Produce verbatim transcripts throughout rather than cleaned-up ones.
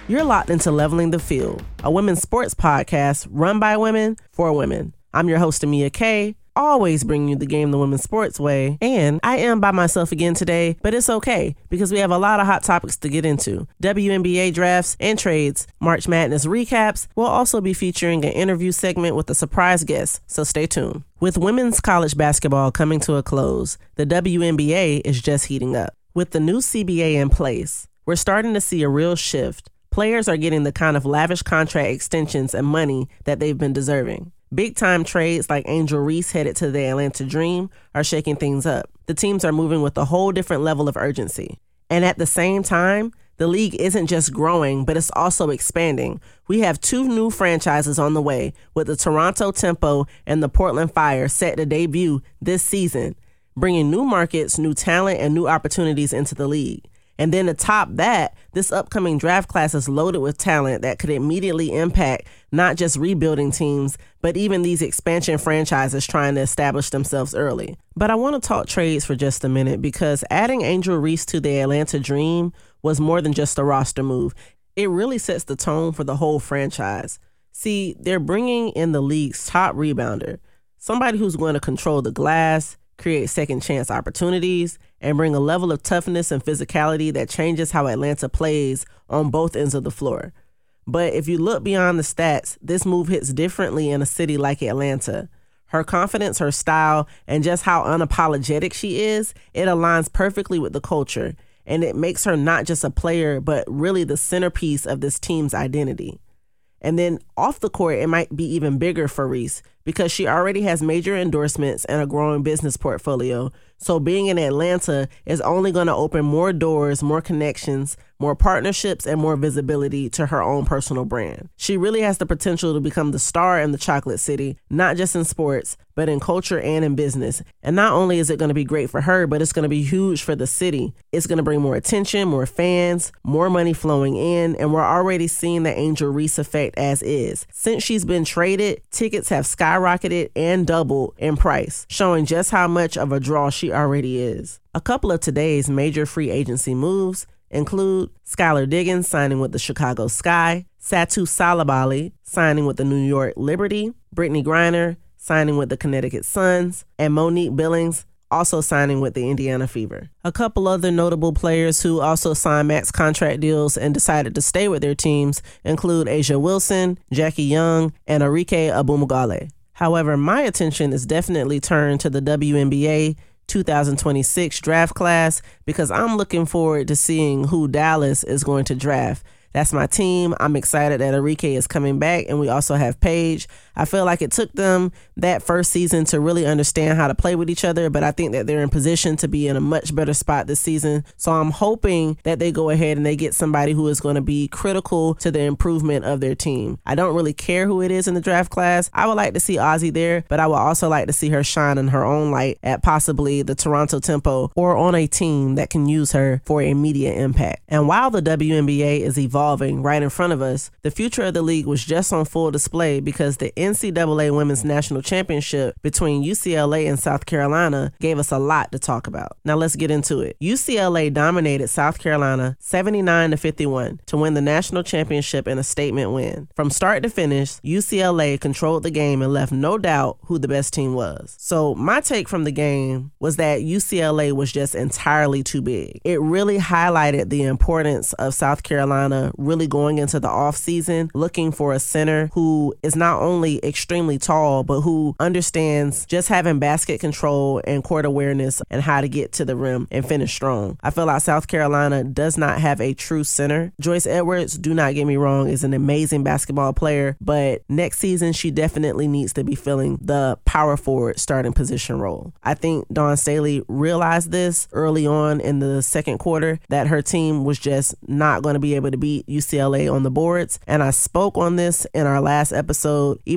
You're locked into Leveling the Field, a women's sports podcast run by women for women. I'm your host, Amia K, always bringing you the game the women's sports way, and I am by myself again today, but it's okay because we have a lot of hot topics to get into. W N B A drafts and trades, March Madness recaps. We'll also be featuring an interview segment with a surprise guest, so stay tuned. With women's college basketball coming to a close, the W N B A is just heating up. With the new C B A in place, we're starting to see a real shift. Players are getting the kind of lavish contract extensions and money that they've been deserving. Big-time trades like Angel Reese headed to the Atlanta Dream are shaking things up. The teams are moving with a whole different level of urgency. And at the same time, the league isn't just growing, but it's also expanding. We have two new franchises on the way, with the Toronto Tempo and the Portland Fire set to debut this season, bringing new markets, new talent, and new opportunities into the league. And then to top that, this upcoming draft class is loaded with talent that could immediately impact not just rebuilding teams, but even these expansion franchises trying to establish themselves early. But I want to talk trades for just a minute because adding Angel Reese to the Atlanta Dream was more than just a roster move. It really sets the tone for the whole franchise. See, they're bringing in the league's top rebounder, somebody who's going to control the glass, create second chance opportunities, and bring a level of toughness and physicality that changes how Atlanta plays on both ends of the floor. But if you look beyond the stats, this move hits differently in a city like Atlanta. Her confidence, her style, and just how unapologetic she is, it aligns perfectly with the culture, and it makes her not just a player, but really the centerpiece of this team's identity. And then off the court, it might be even bigger for Reese because she already has major endorsements and a growing business portfolio. So being in Atlanta is only going to open more doors, more connections, more partnerships, and more visibility to her own personal brand. She really has the potential to become the star in the Chocolate City, not just in sports, but in culture and in business. And not only is it going to be great for her, but it's going to be huge for the city. It's going to bring more attention, more fans, more money flowing in, and we're already seeing the Angel Reese effect as is. Since she's been traded, tickets have skyrocketed and doubled in price, showing just how much of a draw she already is. A couple of today's major free agency moves include Skylar Diggins signing with the Chicago Sky, Satu Salabali signing with the New York Liberty, Brittany Griner signing with the Connecticut Suns, and Monique Billings also signing with the Indiana Fever. A couple other notable players who also signed max contract deals and decided to stay with their teams include Asia Wilson, Jackie Young, and Arike Abumugale. However, my attention is definitely turned to the W N B A two thousand twenty-six draft class because I'm looking forward to seeing who Dallas is going to draft. That's my team. I'm excited that Arike is coming back, and we also have Paige. I feel like it took them that first season to really understand how to play with each other, but I think that they're in position to be in a much better spot this season. So I'm hoping that they go ahead and they get somebody who is going to be critical to the improvement of their team. I don't really care who it is in the draft class. I would like to see Ozzy there, but I would also like to see her shine in her own light at possibly the Toronto Tempo or on a team that can use her for immediate impact. And while the W N B A is evolving right in front of us, the future of the league was just on full display because the N C double A Women's National Championship between U C L A and South Carolina gave us a lot to talk about. Now let's get into it. U C L A dominated South Carolina seventy-nine to fifty-one to win the national championship in a statement win. From start to finish, U C L A controlled the game and left no doubt who the best team was. So my take from the game was that U C L A was just entirely too big. It really highlighted the importance of South Carolina really going into the offseason looking for a center who is not only extremely tall, but who understands just having basket control and court awareness and how to get to the rim and finish strong. I feel like South Carolina does not have a true center. Joyce Edwards, do not get me wrong, is an amazing basketball player, but next season she definitely needs to be filling the power forward starting position role. I think Dawn Staley realized this early on in the second quarter that her team was just not going to be able to beat U C L A on the boards, and I spoke on this in our last episode, even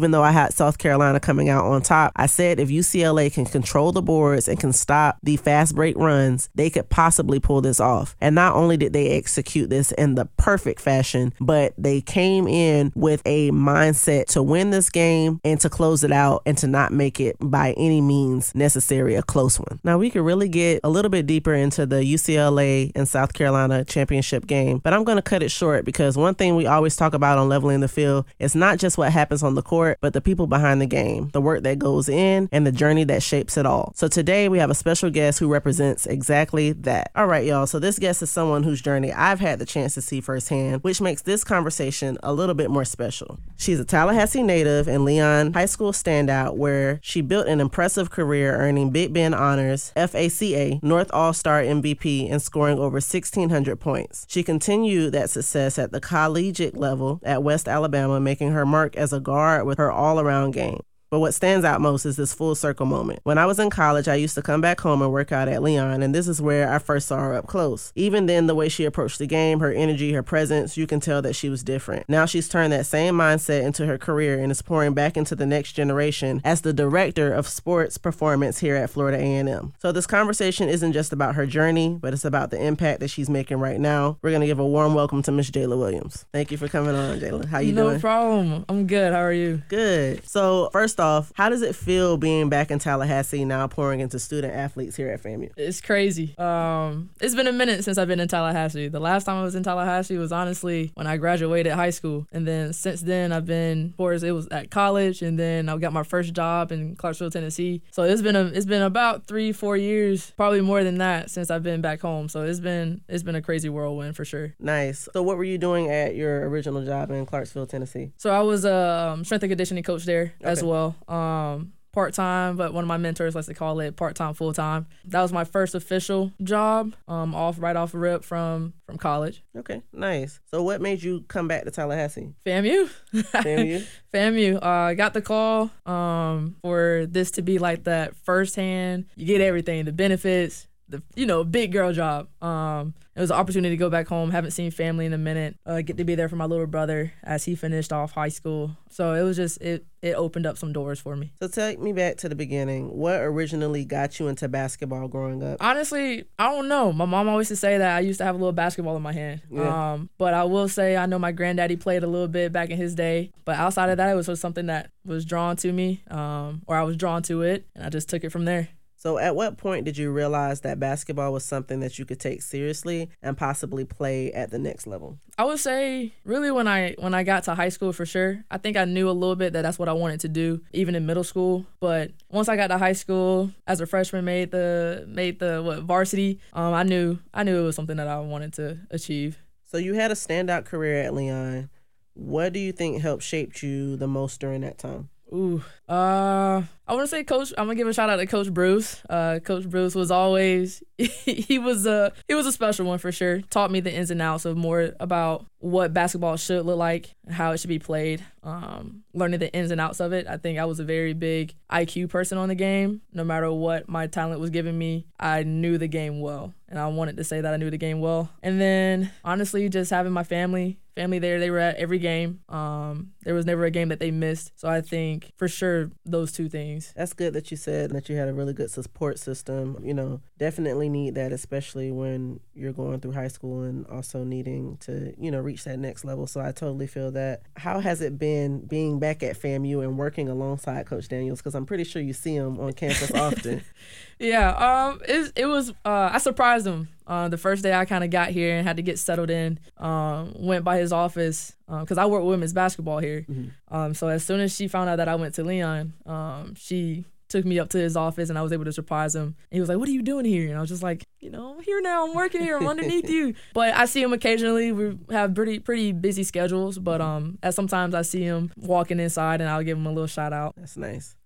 even though I had South Carolina coming out on top, I said if U C L A can control the boards and can stop the fast break runs, they could possibly pull this off. And not only did they execute this in the perfect fashion, but they came in with a mindset to win this game and to close it out and to not make it by any means necessary a close one. Now, we could really get a little bit deeper into the U C L A and South Carolina championship game, but I'm going to cut it short because one thing we always talk about on Leveling the Field is not just what happens on the court, but the people behind the game, the work that goes in, and the journey that shapes it all. So today we have a special guest who represents exactly that. All right, y'all. So this guest is someone whose journey I've had the chance to see firsthand, which makes this conversation a little bit more special. She's a Tallahassee native and Leon High School standout, where she built an impressive career earning Big Ben honors, F A C A, North All-Star M V P, and scoring over sixteen hundred points. She continued that success at the collegiate level at West Alabama, making her mark as a guard with her all-around game. But what stands out most is this full circle moment. When I was in college, I used to come back home and work out at Leon, and this is where I first saw her up close. Even then, the way she approached the game, her energy, her presence, you can tell that she was different. Now she's turned that same mindset into her career and is pouring back into the next generation as the director of sports performance here at Florida A and M. So this conversation isn't just about her journey, but it's about the impact that she's making right now. We're going to give a warm welcome to Miss Jayla Williams. Thank you for coming on, Jayla. How you no doing? No problem. I'm good. How are you? Good. So first off, Off, how does it feel being back in Tallahassee now pouring into student athletes here at FAMU? It's crazy. Um, it's been a minute since I've been in Tallahassee. The last time I was in Tallahassee was honestly when I graduated high school. And then since then I've been, of course, it was at college, and then I got my first job in Clarksville, Tennessee. So it's been a, it's been about three, four years, probably more than that, since I've been back home. So it's been it's been a crazy whirlwind for sure. Nice. So what were you doing at your original job in Clarksville, Tennessee? So I was a um, strength and conditioning coach there okay. as well. Um, part-time, but one of my mentors likes to call it part-time, full-time. That was my first official job, um, off right off the rip from, from college. Okay, nice. So what made you come back to Tallahassee? FAMU. FAMU? FAMU. Uh, I got the call um, for this to be like that firsthand. You get everything, the benefits, the, you know, big girl job. Um, it was an opportunity to go back home. Haven't seen family in a minute. Uh, get to be there for my little brother as he finished off high school. So it was just, it, it opened up some doors for me. So take me back to the beginning. What originally got you into basketball growing up? Honestly, I don't know. My mom always used to say that I used to have a little basketball in my hand. Yeah. Um, but I will say I know my granddaddy played a little bit back in his day. But outside of that, it was just something that was drawn to me, um, or I was drawn to it, and I just took it from there. So at what point did you realize that basketball was something that you could take seriously and possibly play at the next level? I would say really when I when I got to high school for sure. I think I knew a little bit that that's what I wanted to do, even in middle school. But once I got to high school, as a freshman, made the made the what varsity, um, I knew I knew it was something that I wanted to achieve. So you had a standout career at Leon. What do you think helped shape you the most during that time? Ooh, uh, I want to say Coach. I'm gonna give a shout out to Coach Bruce. Uh, Coach Bruce was always he was a he was a special one for sure. Taught me the ins and outs of more about what basketball should look like, how it should be played. Um, learning the ins and outs of it. I think I was a very big I Q person on the game. No matter what my talent was giving me, I knew the game well, and I wanted to say that I knew the game well. And then honestly, just having my family. Family there, they were at every game. Um, there was never a game that they missed. So I think for sure those two things. That's good that you said that you had a really good support system. You know, definitely need that, especially when you're going through high school and also needing to, you know, reach that next level. So I totally feel that. How has it been being back at FAMU and working alongside Coach Daniels? Because I'm pretty sure you see him on campus often. Yeah, um, it, it was, uh, I surprised him. Uh, the first day I kind of got here and had to get settled in, um, went by his office because uh, I work women's basketball here. Mm-hmm. Um, so as soon as she found out that I went to Leon, um, she took me up to his office and I was able to surprise him. And he was like, "What are you doing here?" And I was just like, you know, I'm here now. I'm working here. I'm underneath you. But I see him occasionally. We have pretty pretty busy schedules, but um, as sometimes I see him walking inside and I'll give him a little shout out. That's nice.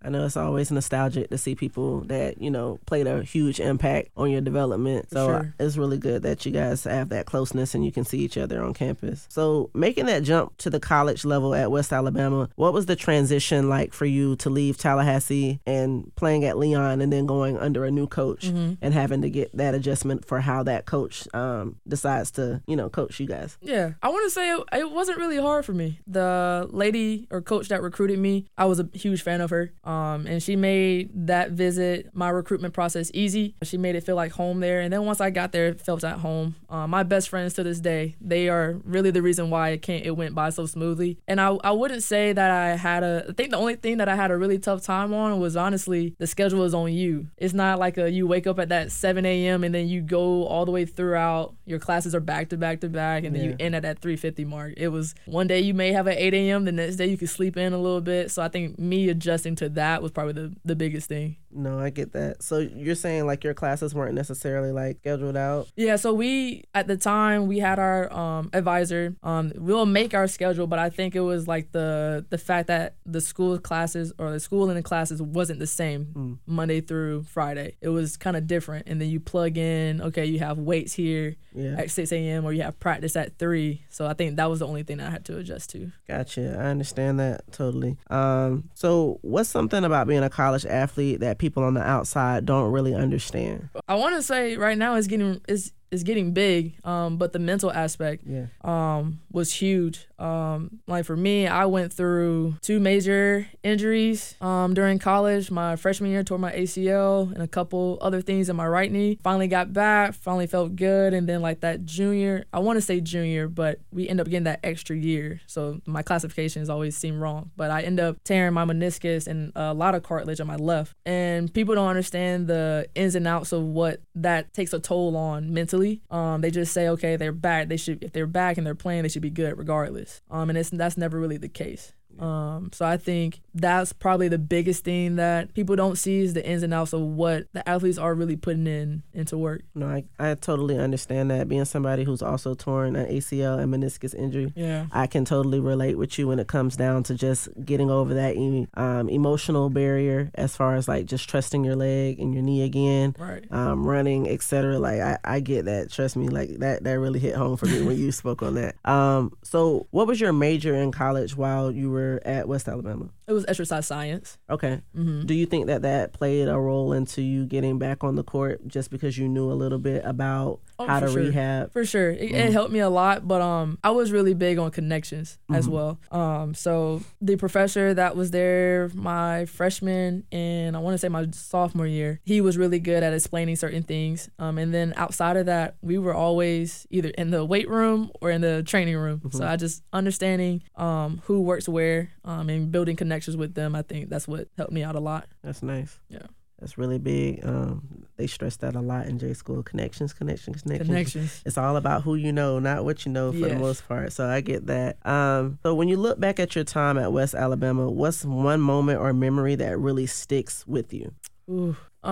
I know it's always nostalgic to see people that, you know, played a huge impact on your development. So sure. It's really good that you guys have that closeness and you can see each other on campus. So making that jump to the college level at West Alabama, what was the transition like for you to leave Tallahassee and playing at Leon and then going under a new coach mm-hmm. and having to get that adjustment for how that coach um, decides to, you know, coach you guys? Yeah, I want to say it, it wasn't really hard for me. The lady or coach that recruited me, I was a huge fan of her. Um, and she made that visit, my recruitment process easy. She made it feel like home there. And then once I got there, it felt at home. Um, my best friends to this day, they are really the reason why it can't, it went by so smoothly. And I, I wouldn't say that I had a, I think the only thing that I had a really tough time on was honestly, the schedule is on you. It's not like a, you wake up at that seven a.m. and then you go all the way throughout. Your classes are back to back to back and then yeah. you end at that three fifty mark. It was one day you may have an eight a.m. The next day you could sleep in a little bit. So I think me adjusting to that was probably the, the biggest thing. No, I get that. So you're saying like your classes weren't necessarily like scheduled out? Yeah, so we, at the time, we had our um, advisor. Um, we'll make our schedule, but I think it was like the the fact that the school classes or the school and the classes wasn't the same mm. Monday through Friday. It was kind of different. And then you plug in, okay, you have weights here yeah. at six a.m. or you have practice at three. So I think that was the only thing I had to adjust to. Gotcha. I understand that totally. Um, so what's something about being a college athlete that people on the outside don't really understand? I want to say right now it's getting it's is getting big, um, but the mental aspect yeah. um, was huge. Um, like for me, I went through two major injuries um, during college. My freshman year, tore my A C L and a couple other things in my right knee. Finally got back, finally felt good, and then like that junior, I want to say junior, but we end up getting that extra year. So my classifications always seem wrong, but I end up tearing my meniscus and a lot of cartilage on my left. And people don't understand the ins and outs of what that takes a toll on mentally. Um, they just say, okay, they're back. They should, if they're back and they're playing, they should be good regardless. Um, and it's that's never really the case. Um, so I think that's probably the biggest thing that people don't see is the ins and outs of what the athletes are really putting in into work. No, I, I totally understand that. Being somebody who's also torn an A C L and meniscus injury, yeah. I can totally relate with you when it comes down to just getting over that um, emotional barrier as far as like just trusting your leg and your knee again, right. um, running, et cetera. Like I, I get that. Trust me, like that, that really hit home for me when you spoke on that. Um, so what was your major in college while you were at West Alabama? It was exercise science. Okay. Mm-hmm. Do you think that that played a role into you getting back on the court just because you knew a little bit about oh, how to sure. rehab? For sure. It, mm-hmm. it helped me a lot, but um, I was really big on connections mm-hmm. as well. Um, so the professor that was there my freshman and I want to say my sophomore year, he was really good at explaining certain things. Um, and then outside of that, we were always either in the weight room or in the training room. Mm-hmm. So I just understanding um, who works where um, and building connections with them, I think that's what helped me out a lot. That's nice. Yeah. That's really big. Um, they stress that a lot in J School. Connections, connections, connections. Connections. It's all about who you know, not what you know for yes. the most part. So I get that. Um, so when you look back at your time at West Alabama, what's one moment or memory that really sticks with you? Ooh.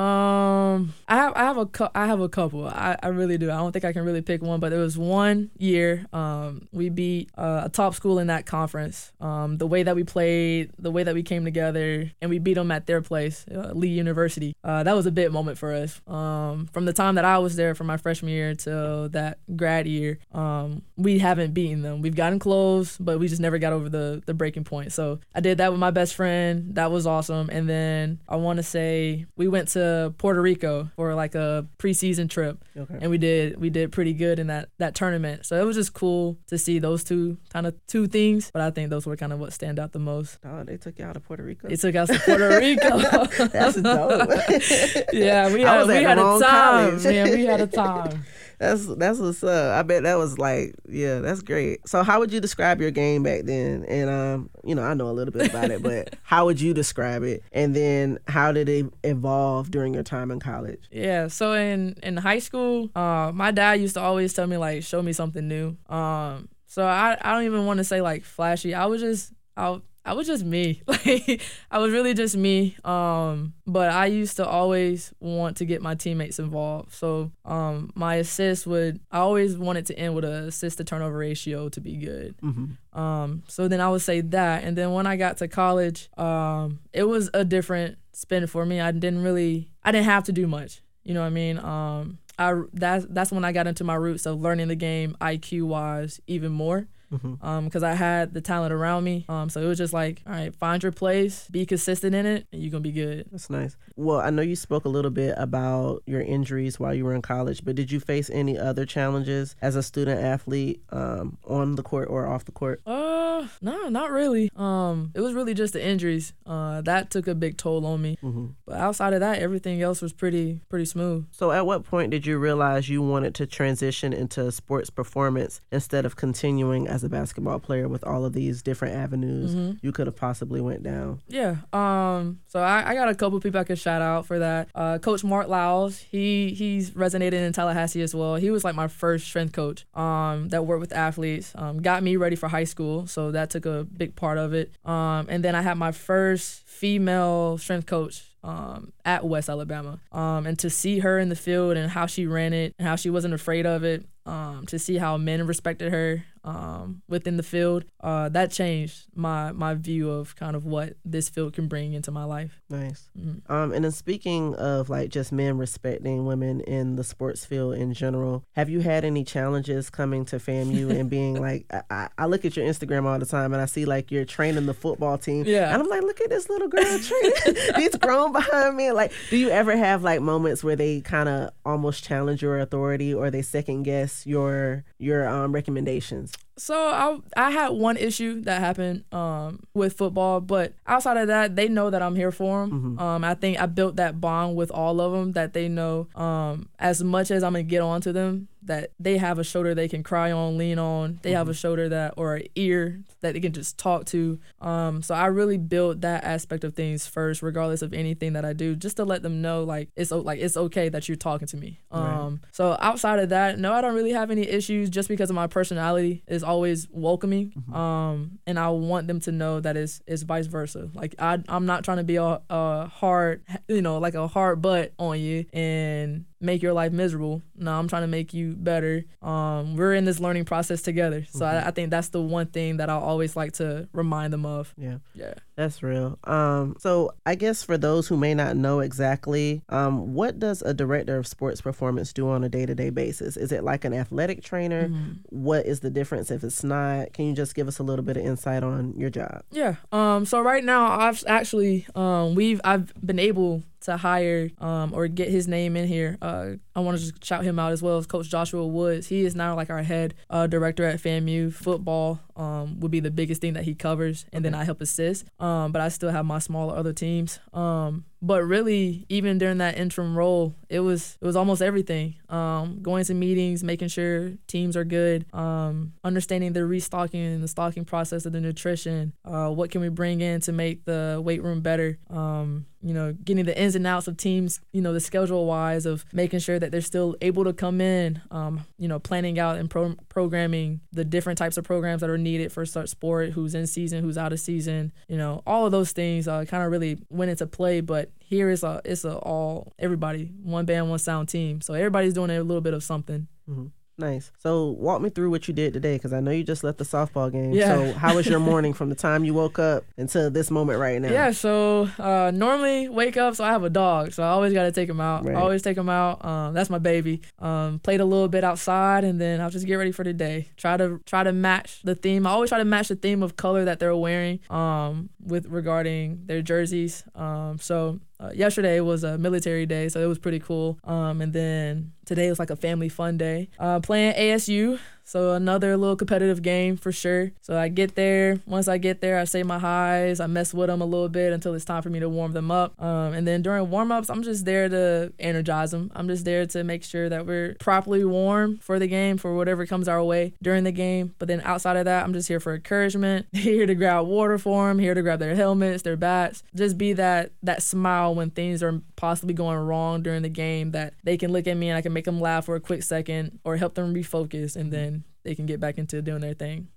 Um, I have I have a cu- I have a couple. I, I really do. I don't think I can really pick one, but there was one year. Um, we beat uh, a top school in that conference. Um, the way that we played, the way that we came together, and we beat them at their place, uh, Lee University. Uh, that was a big moment for us. Um, from the time that I was there from my freshman year till that grad year, um, we haven't beaten them. We've gotten close, but we just never got over the the breaking point. So I did that with my best friend. That was awesome. And then I want to say we went to Puerto Rico for like a preseason trip, okay. and we did we did pretty good in that that tournament. So it was just cool to see those two kind of two things. But I think those were kind of what stand out the most. Oh, they took you out to Puerto Rico. They took us to Puerto Rico. That's dope. Yeah, we had we had a time, college. Man. We had a time. That's that's what's up. I bet that was like, yeah, that's great. So how would you describe your game back then? And um, you know, I know a little bit about it, but how would you describe it? And then how did it evolve during your time in college? Yeah, so in in high school, uh, my dad used to always tell me like, show me something new. Um, so I I don't even want to say like flashy. I was just I I was just me. Like, I was really just me. Um, but I used to always want to get my teammates involved. So um, my assist would, I always wanted to end with an assist to turnover ratio to be good. Mm-hmm. Um, so then I would say that. And then when I got to college, um, it was a different spin for me. I didn't really, I didn't have to do much. You know what I mean? Um, I that's that's when I got into my roots of learning the game I Q wise even more. Because mm-hmm. um, I had the talent around me. Um, so it was just like, all right, find your place, be consistent in it, and you're going to be good. That's nice. Well, I know you spoke a little bit about your injuries while you were in college, but did you face any other challenges as a student athlete um, on the court or off the court? Uh, no, not really. Um, it was really just the injuries. Uh, that took a big toll on me. Mm-hmm. But outside of that, everything else was pretty, pretty smooth. So at what point did you realize you wanted to transition into sports performance instead of continuing as a basketball player with all of these different avenues mm-hmm. you could have possibly went down? Yeah. Um. So I, I got a couple people I could shout out for that. Uh, Coach Mark Lyles, he he's resonated in Tallahassee as well. He was like my first strength coach um, that worked with athletes, um, got me ready for high school. So that took a big part of it. Um, and then I had my first female strength coach Um, at West Alabama. Um, and to see her in the field and how she ran it and how she wasn't afraid of it, um, to see how men respected her um, within the field, uh, that changed my my view of kind of what this field can bring into my life. Nice. Mm-hmm. Um, and then speaking of like just men respecting women in the sports field in general, have you had any challenges coming to FAMU and being like, I, I look at your Instagram all the time and I see like you're training the football team. Yeah. And I'm like, look at this little girl training these grown behind me. Like, do you ever have like moments where they kind of almost challenge your authority or they second guess your your um, recommendations? So I I had one issue that happened um, with football, but outside of that, they know that I'm here for them. Mm-hmm. Um, I think I built that bond with all of them that they know um, as much as I'm going to get on to them, that they have a shoulder they can cry on, lean on. They mm-hmm. have a shoulder that or an ear that they can just talk to. Um, so I really built that aspect of things first, regardless of anything that I do, just to let them know like it's like it's okay that you're talking to me. Um, right. So outside of that, no, I don't really have any issues just because of my personality is always welcoming. Mm-hmm. Um, and I want them to know that it's, it's vice versa. Like I, I'm not trying to be a, a hard, you know, like a hard butt on you and make your life miserable. No, I'm trying to make you better. Um, we're in this learning process together. So mm-hmm. I, I think that's the one thing that I always like to remind them of. Yeah. Yeah. That's real. Um, so I guess for those who may not know exactly, um, what does a director of sports performance do on a day-to-day basis? Is it like an athletic trainer? Mm-hmm. What is the difference if it's not? Can you just give us a little bit of insight on your job? Yeah. Um, so right now I've actually, um, we've, I've been able to hire um, or get his name in here. Uh, I want to just shout him out as well as Coach Joshua Woods. He is now like our head uh, director at FAMU. Football um, would be the biggest thing that he covers, and okay. then I help assist. Um, but I still have my smaller other teams. Um, but really, even during that interim role, it was it was almost everything. Um, going to meetings, making sure teams are good, um, understanding the restocking and the stocking process of the nutrition. Uh, what can we bring in to make the weight room better? Um, you know, getting the ins and outs of teams, you know, the schedule-wise of making sure that they're still able to come in, um, you know, planning out and pro- programming the different types of programs that are needed for such sport, who's in season, who's out of season, you know, all of those things uh, kind of really went into play. But here is a, it's a all, everybody, one band, one sound team. So everybody's doing a little bit of something. Mm-hmm. Nice. So walk me through what you did today, because I know you just left the softball game. Yeah. So how was your morning from the time you woke up until this moment right now? Yeah, so uh, normally wake up, so I have a dog, so I always got to take him out. Right. I always take him out. Um, that's my baby. Um, played a little bit outside, and then I'll just get ready for the day. Try to try to match the theme. I always try to match the theme of color that they're wearing um, with regarding their jerseys. Um, so Uh, yesterday was a military day, so it was pretty cool. Um, and then today was like a family fun day. Uh, playing A S U, so another little competitive game for sure. So I get there. Once I get there, I say my highs. I mess with them a little bit until it's time for me to warm them up. Um, and then during warm-ups, I'm just there to energize them. I'm just there to make sure that we're properly warm for the game, for whatever comes our way during the game. But then outside of that, I'm just here for encouragement, here to grab water for them, here to grab their helmets, their bats. Just be that that smile when things are possibly going wrong during the game, that they can look at me and I can make them laugh for a quick second or help them refocus, and then they can get back into doing their thing.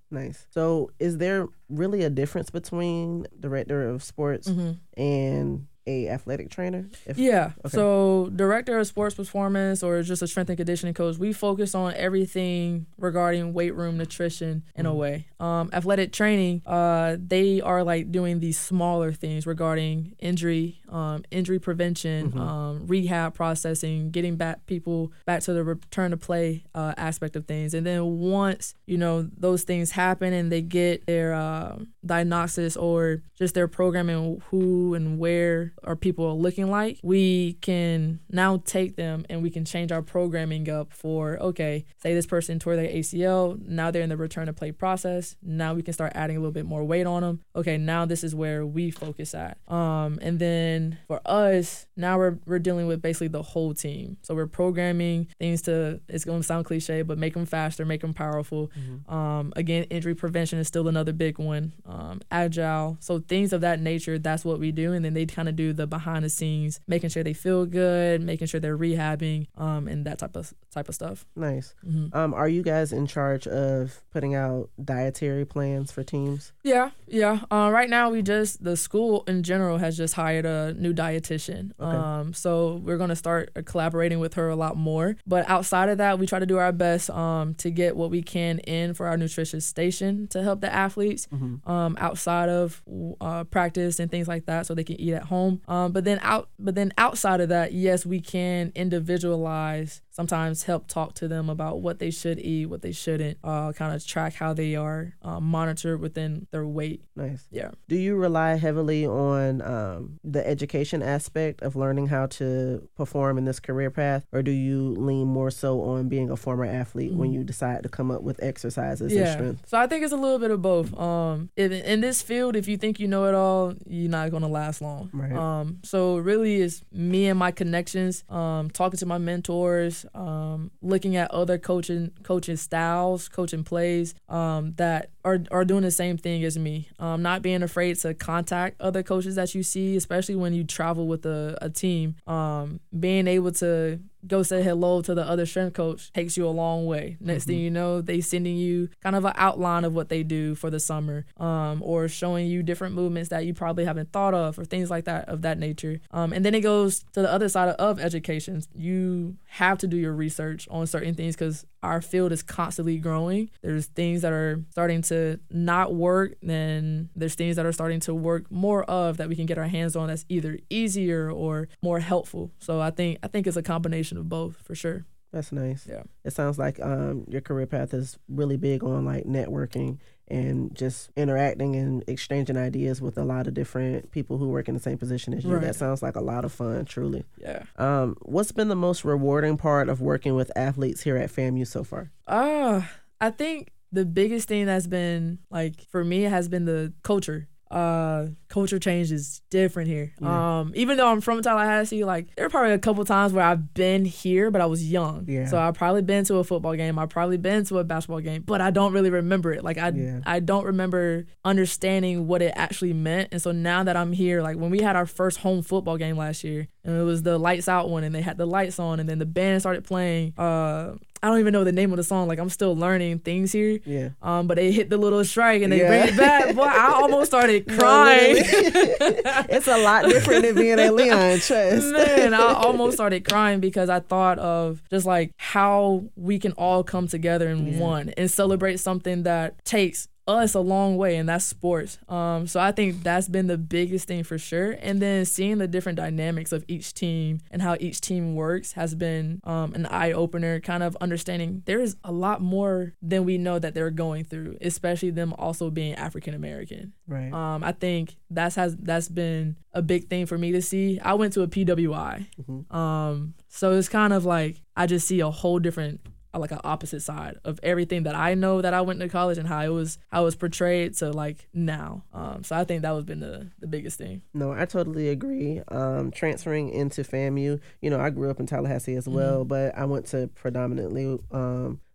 Nice. So is there really a difference between director of sports Mm-hmm. and a athletic trainer? If, Yeah. okay. So director of sports performance or just a strength and conditioning coach, we focus on everything regarding weight room nutrition in Mhm. a way. Um, athletic training, uh, they are like doing these smaller things regarding injury, um, injury prevention, Mhm. um, rehab processing, getting back people back to the return to play uh, aspect of things. And then once, you know, those things happen and they get their uh, diagnosis or just their programming, who and where are people looking like, we can now take them and we can change our programming up for, okay, say this person tore their A C L, now they're in the return to play process. Now we can start adding a little bit more weight on them. Okay, now this is where we focus at. Um, and then for us, now we're we're dealing with basically the whole team. So we're programming things to, it's going to sound cliche, but make them faster, make them powerful. Mhm. Um, again, injury prevention is still another big one. Um, agile, so things of that nature. That's what we do, and then they kind of do the behind the scenes, making sure they feel good, making sure they're rehabbing, um, and that type of type of stuff. Nice. Mm-hmm. Um, are you guys in charge of putting out dietary plans for teams? Yeah, yeah. Uh, right now, we just, the school in general has just hired a new dietitian. Okay. Um, so we're going to start collaborating with her a lot more. But outside of that, we try to do our best um, to get what we can in for our nutrition station to help the athletes Mm-hmm. um, outside of uh, practice and things like that, so they can eat at home. Um, but then out, but then outside of that, yes, we can individualize. Sometimes help talk to them about what they should eat, what they shouldn't, uh, kind of track how they are uh, monitored within their weight. Nice. Yeah. Do you rely heavily on um, the education aspect of learning how to perform in this career path, or do you lean more so on being a former athlete Mm-hmm. when you decide to come up with exercises and Yeah. strength? So I think it's a little bit of both. Um, in, in this field, if you think you know it all, you're not going to last long. Right. Um, so really it's me and my connections, um, talking to my mentors, um, looking at other coaching coaching styles, coaching plays um, that are, are doing the same thing as me. Um, not being afraid to contact other coaches that you see, especially when you travel with a, a team. Um, being able to go say hello to the other strength coach takes you a long way. Next Mm-hmm. thing you know, they sending you kind of an outline of what they do for the summer, um, or showing you different movements that you probably haven't thought of, or things like that of that nature. Um, and then it goes to the other side of, of education. You have to do your research on certain things because our field is constantly growing. There's things that are starting to not work, then there's things that are starting to work more of that we can get our hands on that's either easier or more helpful. So I think I think it's a combination of both for sure. That's nice. Yeah. It sounds like um, your career path is really big on like networking and just interacting and exchanging ideas with a lot of different people who work in the same position as you. Right. That sounds like a lot of fun, truly. Yeah. Um, what's been the most rewarding part of working with athletes here at FAMU so far? Uh, I think the biggest thing that's been like for me has been the culture. Uh, culture change is different here. Yeah. Um, even though I'm from Tallahassee, like there are probably a couple times where I've been here, but I was young. Yeah. So I've probably been to a football game. I've probably been to a basketball game, but I don't really remember it. Like I, Yeah. I don't remember understanding what it actually meant. And so now that I'm here, like when we had our first home football game last year, and it was the lights out one, and they had the lights on, and then the band started playing. Uh, I don't even know the name of the song. Like I'm still learning things here. Yeah. Um, but they hit the little strike and they Yeah. bring it back. Boy, I almost started No, crying. literally. It's a lot different than being at Leon, trust. Man, I almost started crying because I thought of just like how we can all come together in Yeah. one and celebrate something that takes us a long way, and that's sports. Um, so I think that's been the biggest thing for sure. And then seeing the different dynamics of each team and how each team works has been um, an eye opener. Kind of understanding there is a lot more than we know that they're going through, especially them also being African American. Right. Um, I think that's has that's been a big thing for me to see. I went to a P W I, Mhm. um, so it's kind of like I just see a whole different, like an opposite side of everything that I know that I went to college and how it was how it was portrayed to like now. Um, so I think that was been the the biggest thing. No, I totally agree. Um, transferring into FAMU, you know, I grew up in Tallahassee as well, but I went to predominantly um,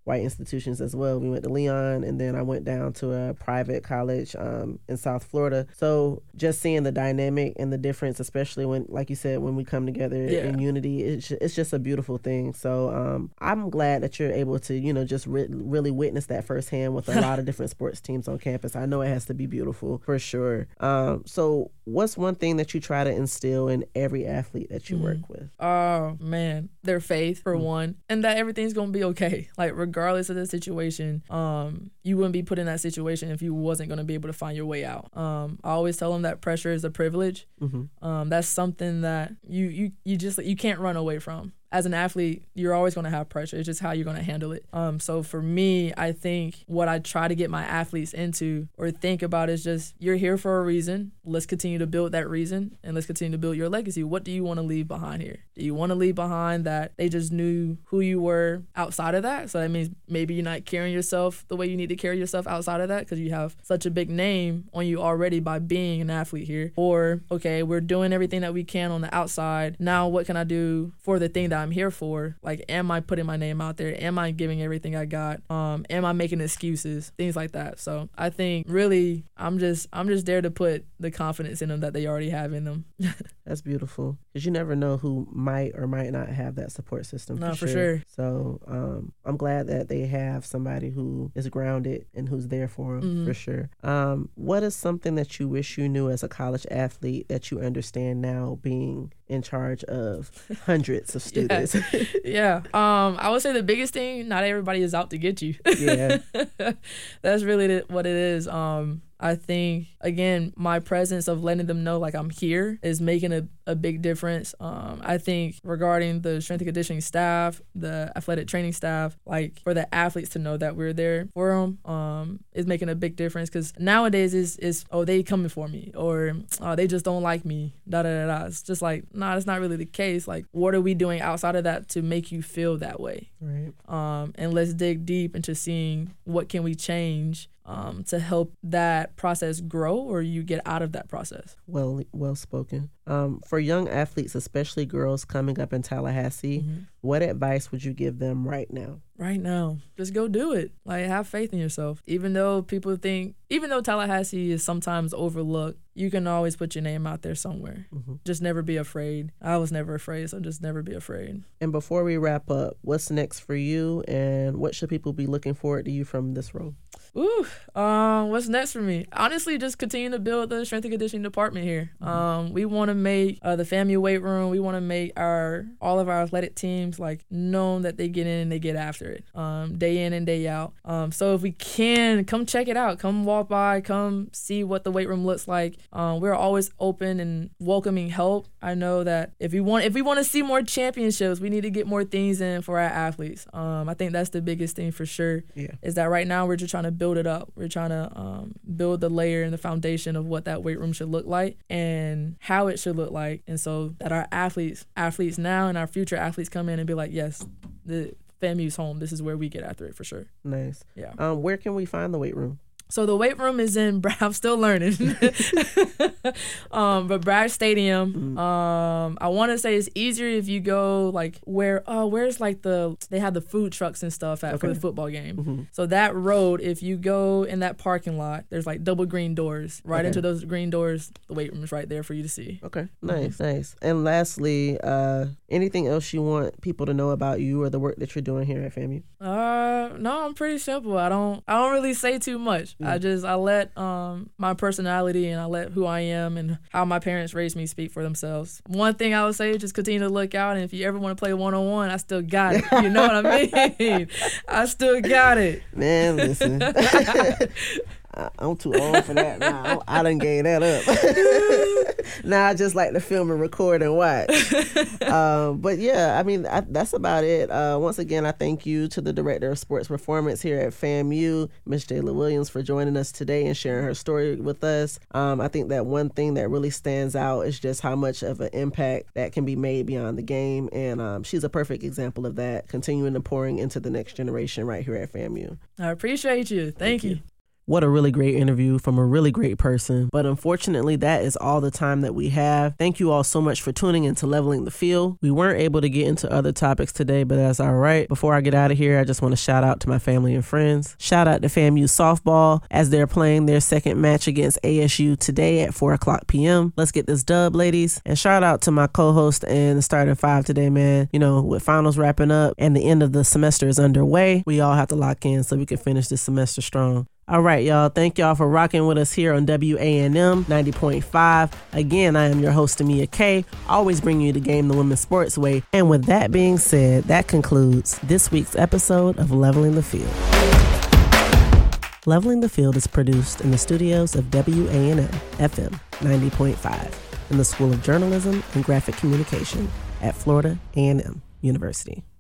white institutions as well. We went to Leon, and then I went down to a private college um, in South Florida. So just seeing the dynamic and the difference, especially when, like you said, when we come together Yeah. in unity, it's, it's just a beautiful thing. So um, I'm glad that you're able to, you know, just re- really witness that firsthand with a lot of different sports teams on campus. I know it has to be beautiful for sure. Um, so what's one thing that you try to instill in every athlete that you mm. work with? Oh, man. Their faith, for mm. one, and that everything's going to be okay. Like, regardless of the situation, um, you wouldn't be put in that situation if you wasn't going to be able to find your way out. Um, I always tell them that pressure is a privilege. Mm-hmm. Um, that's something that you, you, you just you can't run away from. As an athlete, you're always going to have pressure. It's just how you're going to handle it. Um, so for me, I think what I try to get my athletes into or think about is just, you're here for a reason. Let's continue to build that reason, and let's continue to build your legacy. What do you want to leave behind here? Do you want to leave behind that they just knew who you were outside of that? So that means maybe you're not carrying yourself the way you need to carry yourself outside of that because you have such a big name on you already by being an athlete here. Or, okay, we're doing everything that we can on the outside. Now what can I do for the thing that I'm here for? Like, am I putting my name out there? Am I giving everything I got? Um, am I making excuses? Things like that. So I think really I'm just I'm just there to put the confidence in them that they already have in them. That's beautiful, because you never know who might or might not have that support system. No, for, for sure. sure. So um, I'm glad that they have somebody who is grounded and who's there for them, mm-hmm. for sure. Um, what is something that you wish you knew as a college athlete that you understand now, being in charge of hundreds of students? yeah. yeah. Um, I would say the biggest thing, not everybody is out to get you. Yeah. That's really the, what it is. Um, I think, again, my presence of letting them know, like, I'm here is making a, a big difference. Um, I think regarding the strength and conditioning staff, the athletic training staff, like, for the athletes to know that we're there for them um, is making a big difference. Because nowadays is is oh, they coming for me, or oh, they just don't like me, da da da da. It's just like, nah, that's not really the case. Like, what are we doing outside of that to make you feel that way? Right. Um, and let's dig deep into seeing what can we change Um, to help that process grow, or you get out of that process. Well, well spoken. Um, for young athletes, especially girls coming up in Tallahassee, mm-hmm. what advice would you give them right now? Right now, just go do it. Like, have faith in yourself. Even though people think, even though Tallahassee is sometimes overlooked, you can always put your name out there somewhere. Mm-hmm. Just never be afraid. I was never afraid, so just never be afraid. And before we wrap up, what's next for you, and what should people be looking forward to you from this role? Ooh, um, what's next for me? Honestly, just continue to build the strength and conditioning department here. Mm-hmm. Um, we want to make uh, the FAMU weight room. We want to make our all of our athletic teams like known that they get in and they get after it, um, day in and day out. Um, so if we can, come check it out. Come walk by. Come see what the weight room looks like. Um, we're always open and welcoming help. I know that if we want, if we want to see more championships, we need to get more things in for our athletes. Um, I think that's the biggest thing for sure. Yeah. Is that right now we're just trying to build it up. We're trying to um, build the layer and the foundation of what that weight room should look like and how it should look like, and so that our athletes, athletes now and our future athletes come in and be like, yes, the FAMU's home. This is where we get after it for sure. Nice. Yeah. Um, where can we find the weight room? So the weight room is in, I'm still learning, um, but Bragg Stadium, mm-hmm. um, I want to say it's easier if you go like where, oh, where's like the, they have the food trucks and stuff at okay. for the football game. Mm-hmm. So that road, if you go in that parking lot, there's like double green doors. Right okay. into those green doors, the weight room is right there for you to see. Okay, nice, mm-hmm. nice. And lastly, uh, anything else you want people to know about you or the work that you're doing here at FAMU? Uh, no, I'm pretty simple. I don't, I don't really say too much. I just, I let um, my personality and I let who I am and how my parents raised me speak for themselves. One thing I would say is just continue to look out, and if you ever want to play one-on-one, I still got it. You know what I mean? I still got it. Man, listen. I'm too old for that now. I done gave that up. Now I just like to film and record and watch. um, but yeah, I mean, I, that's about it. Uh, once again, I thank you to the Director of Sports Performance here at FAMU, Miss Jayla Williams, for joining us today and sharing her story with us. Um, I think that one thing that really stands out is just how much of an impact that can be made beyond the game. And um, she's a perfect example of that, continuing to pouring into the next generation right here at FAMU. I appreciate you. Thank, thank you. you. What a really great interview from a really great person. But unfortunately, that is all the time that we have. Thank you all so much for tuning into Leveling the Field. We weren't able to get into other topics today, but that's all right. Before I get out of here, I just want to shout out to my family and friends. Shout out to FAMU softball as they're playing their second match against A S U today at four o'clock p.m. Let's get this dub, ladies. And shout out to my co-host and the starting five today, man. You know, with finals wrapping up and the end of the semester is underway, we all have to lock in so we can finish this semester strong. All right, y'all. Thank y'all for rocking with us here on W A N M ninety point five. Again, I am your host, Amia K, always bringing you the game the women's sports way. And with that being said, that concludes this week's episode of Leveling the Field. Leveling the Field is produced in the studios of W A N M F M ninety point five in the School of Journalism and Graphic Communication at Florida A and M University.